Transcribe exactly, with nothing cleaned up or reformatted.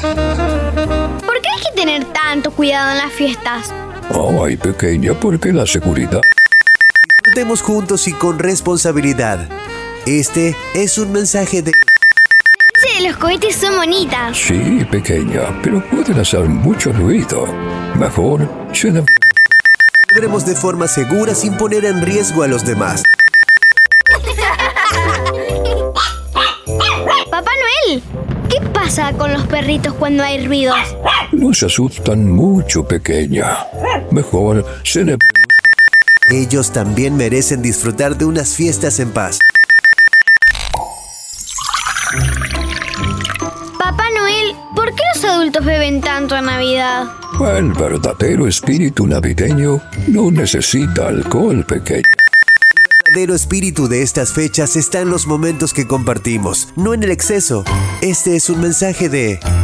¿Por qué hay que tener tanto cuidado en las fiestas? Ay, pequeña, ¿por qué la seguridad? Disfrutemos juntos y con responsabilidad. Este es un mensaje de... Sí, los cohetes son bonitas. Sí, pequeña, pero pueden hacer mucho ruido. Mejor, celebremos. Celebremos de forma segura sin poner en riesgo a los demás. Papá Noel, ¿qué pasa con los perritos cuando hay ruidos? No se asustan mucho, pequeña. Mejor, celebremos. Ellos también merecen disfrutar de unas fiestas en paz. Papá Noel, ¿por qué los adultos beben tanto en Navidad? El verdadero espíritu navideño no necesita alcohol, pequeña. El verdadero espíritu de estas fechas está en los momentos que compartimos, no en el exceso. Este es un mensaje de...